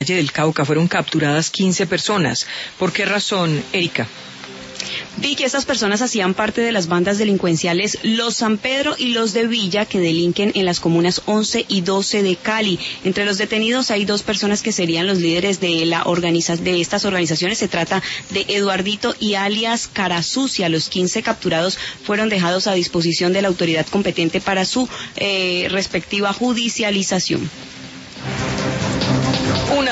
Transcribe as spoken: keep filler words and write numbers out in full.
Valle del Cauca fueron capturadas quince personas. ¿Por qué razón, Erika? Vicky, estas personas hacían parte de las bandas delincuenciales Los San Pedro y Los de Villa, que delinquen en las comunas once y doce de Cali. Entre los detenidos hay dos personas que serían los líderes de la organiza de estas organizaciones. Se trata de Eduardito y alias Carasucia. Los quince capturados fueron dejados a disposición de la autoridad competente para su eh, respectiva judicialización.